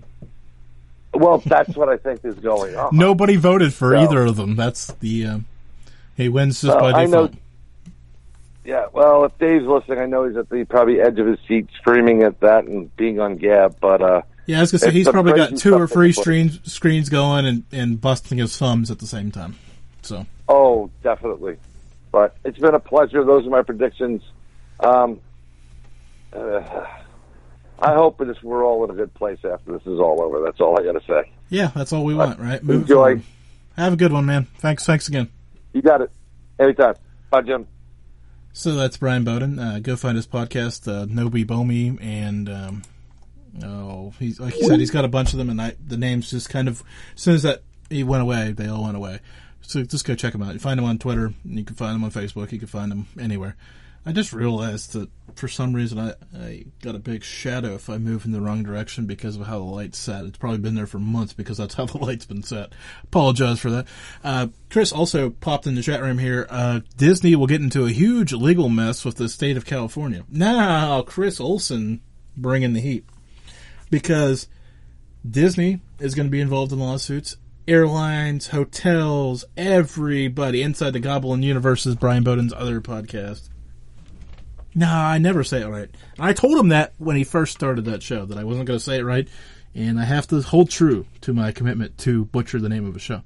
Well, that's what I think is going on. Nobody voted for so, either of them. That's the um, he wins just well, by default. I know, yeah, well, if Dave's listening, I know he's at the probably edge of his seat, screaming at that and being on Gab. But uh, yeah, I was gonna say he's probably got two or three screens screens going and, and busting his thumbs at the same time. So. Oh, definitely. But it's been a pleasure. Those are my predictions. Um, uh, I hope this, we're all in a good place after this is all over. That's all I got to say. Yeah, that's all we want, right? Move Enjoy. Have a good one, man. Thanks. Thanks again. You got it. Anytime. Bye, Jim. So that's Brian Bowden. Uh, go find his podcast, uh, Nobi Bomi, and um, oh, he's like you said, he's got a bunch of them, and I, the names just kind of as soon as that he went away, they all went away. So just go check them out. You find them on Twitter. You can find them on Facebook. You can find them anywhere. I just realized that for some reason I, I got a big shadow if I move in the wrong direction because of how the light's set. It's probably been there for months because that's how the light's been set. Apologize for that. Uh, Chris also popped in the chat room here. Uh, Disney will get into a huge legal mess with the state of California. Now, Chris Olsen bringing the heat. Because Disney is going to be involved in lawsuits. Airlines, hotels, everybody inside the Goblin Universe is Brian Bowden's other podcast. No, I never say it right. I told him that when he first started that show, that I wasn't going to say it right, and I have to hold true to my commitment to butcher the name of a show.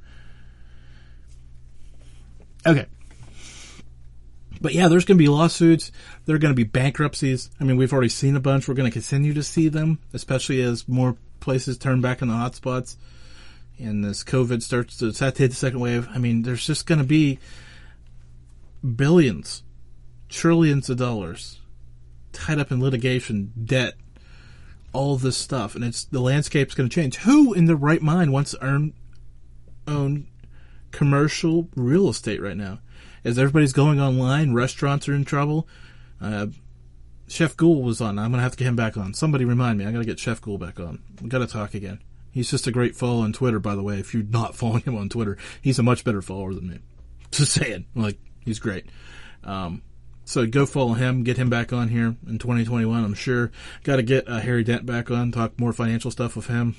Okay. But yeah, there's going to be lawsuits. There are going to be bankruptcies. I mean, we've already seen a bunch. We're going to continue to see them, especially as more places turn back in the hotspots. And this COVID starts to hit the second wave. I mean, there's just going to be billions, trillions of dollars tied up in litigation, debt, all this stuff. And it's the landscape's going to change. Who in their right mind wants to earn, own commercial real estate right now? As everybody's going online, restaurants are in trouble. Uh, Chef Gould was on. I'm going to have to get him back on. Somebody remind me. I got to get Chef Gould back on. we got to talk again. He's just a great follow on Twitter, by the way. If you're not following him on Twitter, he's a much better follower than me. Just saying. Like, he's great. Um, so go follow him, get him back on here in twenty twenty-one, I'm sure. Got to get uh, Harry Dent back on, talk more financial stuff with him.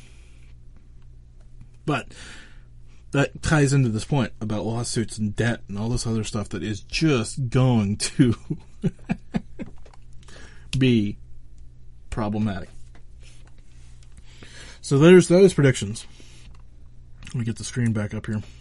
But that ties into this point about lawsuits and debt and all this other stuff that is just going to be problematic. So there's those predictions. Let me get the screen back up here.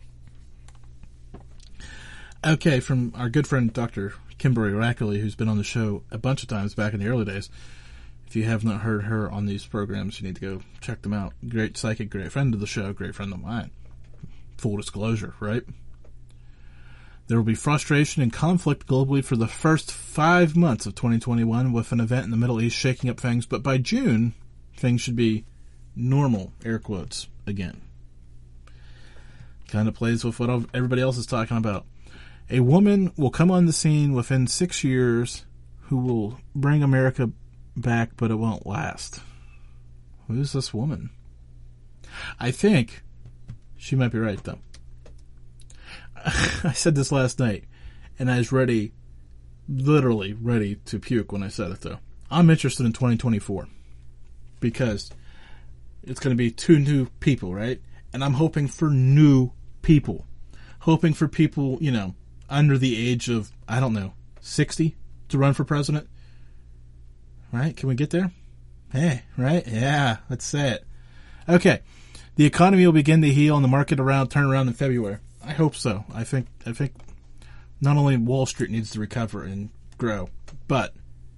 Okay, from our good friend Doctor Kimberly Rackley, who's been on the show a bunch of times back in the early days. If you have not heard her on these programs, you need to go check them out. Great psychic, great friend of the show, great friend of mine. Full disclosure, right? There will be frustration and conflict globally for the first five months of twenty twenty-one with an event in the Middle East shaking up things, but by June, things should be normal, air quotes, again. Kind of plays with what everybody else is talking about. A woman will come on the scene within six years who will bring America back, but it won't last. Who's this woman? I think she might be right, though. I said this last night, and I was ready, literally ready to puke when I said it, though. I'm interested in twenty twenty-four because it's going to be two new people, right? And I'm hoping for new people. Hoping for people, you know, under the age of, I don't know, sixty to run for president. Right? Can we get there? Hey, right? Yeah, let's say it. Okay. The economy will begin to heal and the market around turn around in February. I hope so. I think I think not only Wall Street needs to recover and grow, but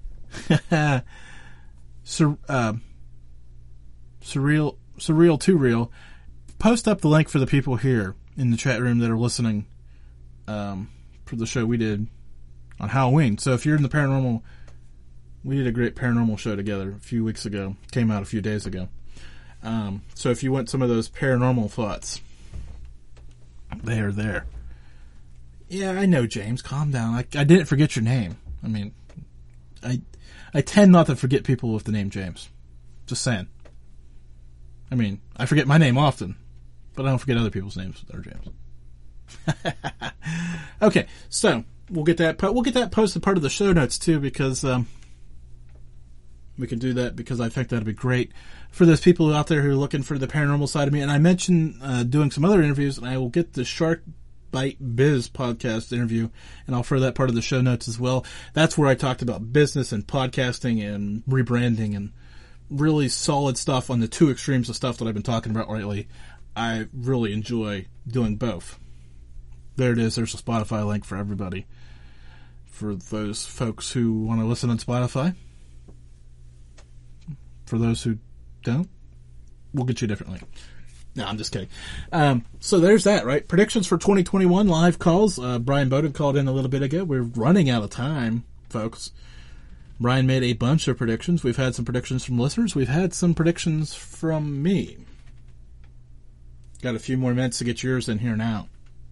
sur, uh, surreal, surreal, too real. Post up the link for the people here in the chat room that are listening um, for the show we did on Halloween. So if you're in the paranormal, we did a great paranormal show together a few weeks ago. Came out a few days ago. Um, so if you want some of those paranormal thoughts, they are there. Yeah, I know, James. Calm down. I, I didn't forget your name. I mean, I I tend not to forget people with the name James. Just saying. I mean, I forget my name often, but I don't forget other people's names that are James. Okay, so we'll get that. We'll get that posted part of the show notes too, because um, we can do that because I think that'd be great for those people out there who are looking for the paranormal side of me. And I mentioned uh, doing some other interviews, and I will get the Shark Bite Biz podcast interview, and I'll throw that part of the show notes as well. That's where I talked about business and podcasting and rebranding and really solid stuff on the two extremes of stuff that I've been talking about lately. I really enjoy doing both. There it is. There's a Spotify link for everybody. For those folks who want to listen on Spotify. For those who don't, we'll get you a different link. No, I'm just kidding. Um, so there's that, right? Predictions for twenty twenty-one, live calls. Uh, Brian Bowden called in a little bit ago. We're running out of time, folks. Brian made a bunch of predictions. We've had some predictions from listeners. We've had some predictions from me. Got a few more minutes to get yours in here now.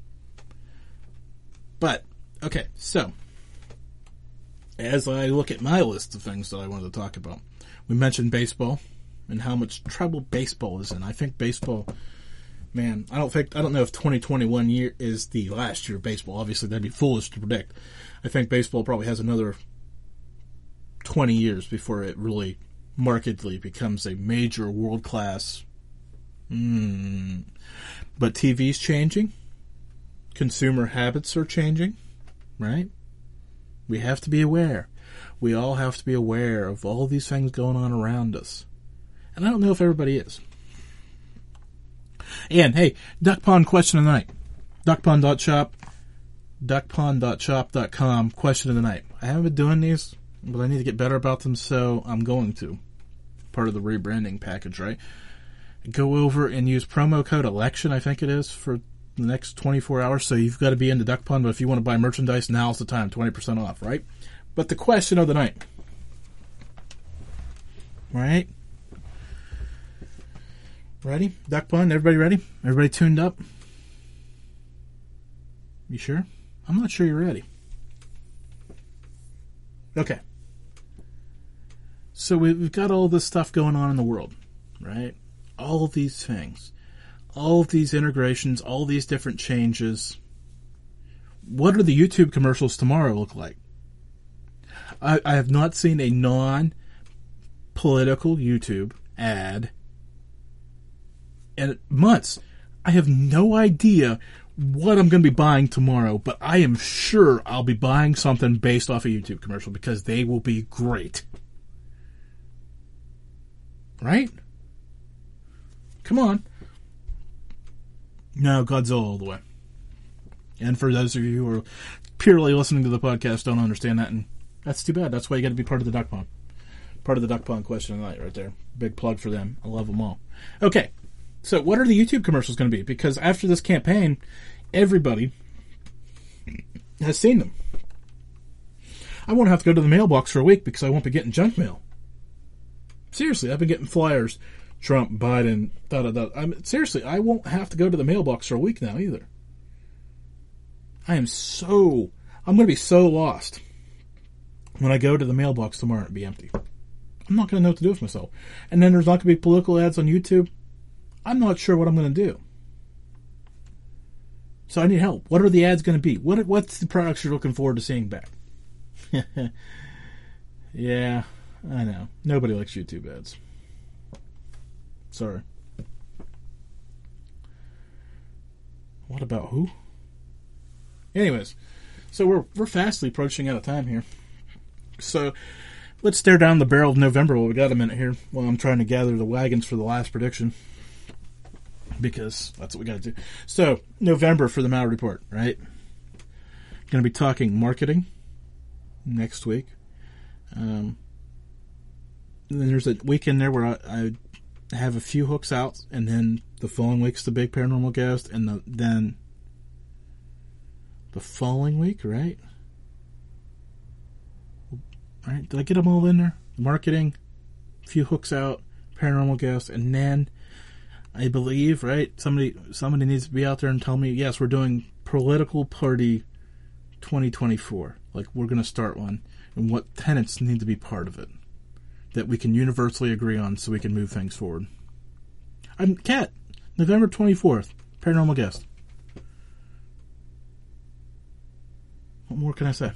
But, okay, so, as I look at my list of things that I wanted to talk about, we mentioned baseball and how much trouble baseball is in. I think baseball, man, I don't think, I don't know if twenty twenty-one year is the last year of baseball. Obviously, that'd be foolish to predict. I think baseball probably has another twenty years before it really markedly becomes a major world-class. Mm. But T V's changing. Consumer habits are changing, right? We have to be aware. We all have to be aware of all these things going on around us. And I don't know if everybody is. And, hey, Duck Pond question of the night. duckpond dot shop. duckpond dot shop dot com question of the night. I haven't been doing these, but I need to get better about them, so I'm going to. Part of the rebranding package, right? Go over and use promo code ELECTION, I think it is, for the next twenty-four hours. So you've got to be into Duck Pond, but if you want to buy merchandise, now's the time. twenty percent off, right? But the question of the night. Right? Ready? Duck Pond, everybody ready? Everybody tuned up? You sure? I'm not sure you're ready. Okay. So we've got all this stuff going on in the world, right? All of these things. All of these integrations, all these different changes. What do the YouTube commercials tomorrow look like? I, I have not seen a non-political YouTube ad in months. I have no idea what I'm going to be buying tomorrow, but I am sure I'll be buying something based off a YouTube commercial because they will be great. Right? Come on. No, Godzilla all the way. And for those of you who are purely listening to the podcast, don't understand that, and that's too bad. That's why you got to be part of the Duck Pond. Part of the Duck Pond question of the night right there. Big plug for them. I love them all. Okay, so what are the YouTube commercials going to be? Because after this campaign, everybody has seen them. I won't have to go to the mailbox for a week because I won't be getting junk mail. Seriously, I've been getting flyers. Trump, Biden, da da da. I'm, seriously, I won't have to go to the mailbox for a week now either. I am so... I'm going to be so lost when I go to the mailbox tomorrow and it'll be empty. I'm not going to know what to do with myself. And then there's not going to be political ads on YouTube. I'm not sure what I'm going to do. So I need help. What are the ads going to be? What What's the products you're looking forward to seeing back? Yeah, I know. Nobody likes YouTube ads. Sorry. What about who? Anyways, so we're we're fastly approaching out of time here. So let's stare down the barrel of November while we got a minute here while I'm trying to gather the wagons for the last prediction. Because that's what we got to do. So, November for the Mal Report, right? Going to be talking marketing next week. Um, and then there's a week in there where I, I have a few hooks out, and then the following week's the big paranormal guest, and the, then the following week, right? Right? Did I get them all in there? Marketing, a few hooks out, paranormal guest, and then I believe, right? Somebody, somebody needs to be out there and tell me, yes, we're doing political party twenty twenty-four. Like, we're going to start one, and what tenets need to be part of it that we can universally agree on so we can move things forward. I'm Kat, November twenty-fourth, paranormal guest. What more can I say?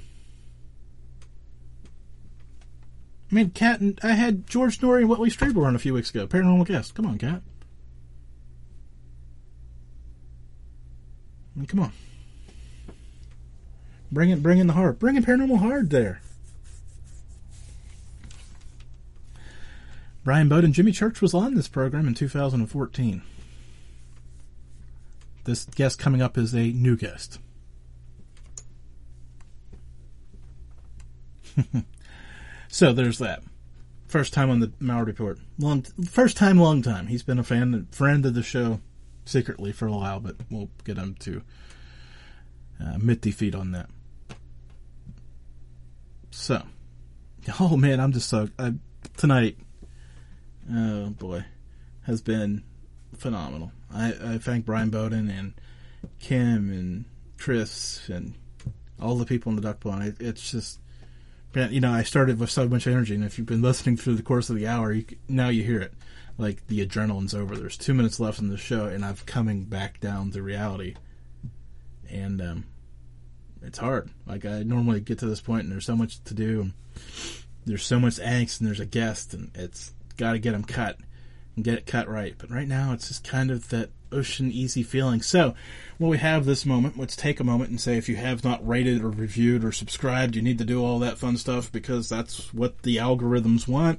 I mean, Kat, and I had George Norrie and Whitley Strieber on a few weeks ago. Paranormal guest. Come on, Kat. I mean, come on. Bring it, bring in the hard. Bring in paranormal hard there. Brian Bowden, Jimmy Church was on this program in two thousand fourteen. This guest coming up is a new guest. So there's that. First time on the Mal Report. Long, first time, long time. He's been a fan, friend of the show secretly for a while, but we'll get him to uh, admit defeat on that. So, oh man, I'm just so I, tonight. Oh boy, has been phenomenal. I, I thank Brian Bowden and Kim and Chris and all the people in the Duck Pond. It, it's just, you know, I started with so much energy, and if you've been listening through the course of the hour, you, now you hear it. Like, the adrenaline's over. There's two minutes left in the show, and I'm coming back down to reality. And um, it's hard. Like, I normally get to this point, and there's so much to do. And there's so much angst, and there's a guest, and it's got to get them cut and get it cut right. But right now, it's just kind of that ocean easy feeling. So, when we have this moment, let's take a moment and say if you have not rated or reviewed or subscribed, you need to do all that fun stuff because that's what the algorithms want.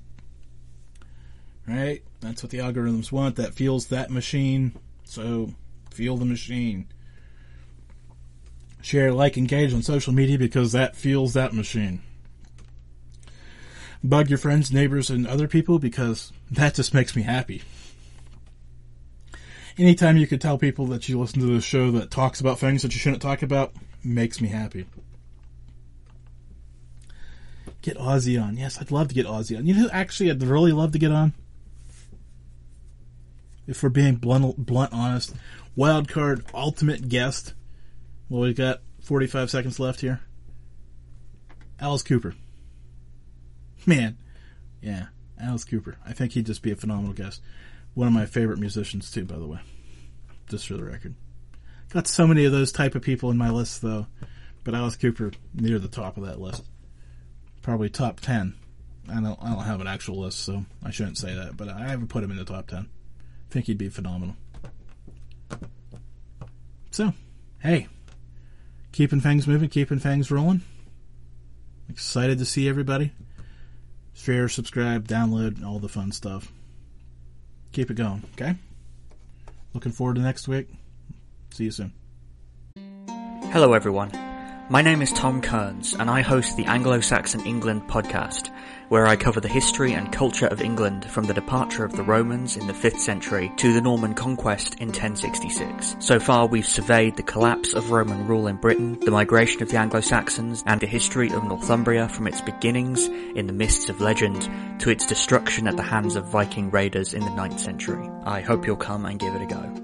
Right? That's what the algorithms want. That fuels that machine. So, fuel the machine. Share, like, engage on social media because that fuels that machine. Bug your friends, neighbors, and other people because that just makes me happy. Anytime you could tell people that you listen to the show that talks about things that you shouldn't talk about, makes me happy. Get Ozzy on. Yes, I'd love to get Ozzy on. You know who actually I'd really love to get on? If we're being blunt, blunt honest. Wildcard ultimate guest. Well, we've got forty-five seconds left here. Alice Cooper. Man. Yeah, Alice Cooper. I think he'd just be a phenomenal guest. One of my favorite musicians, too, by the way. Just for the record. Got so many of those type of people in my list, though. But Alice Cooper, near the top of that list. Probably top ten. I don't, I don't have an actual list, so I shouldn't say that. But I haven't put him in the top ten. I think he'd be phenomenal. So, hey. Keeping things moving, keeping things rolling. Excited to see everybody. Share, subscribe, download, all the fun stuff. keep it going, okay? Looking forward to next week. See you soon. Hello everyone. My name is Tom Kearns, and I host the Anglo-Saxon England podcast, where I cover the history and culture of England from the departure of the Romans in the fifth century to the Norman conquest in ten sixty-six. So far we've surveyed the collapse of Roman rule in Britain, the migration of the Anglo-Saxons, and the history of Northumbria from its beginnings in the mists of legend to its destruction at the hands of Viking raiders in the ninth century. I hope you'll come and give it a go.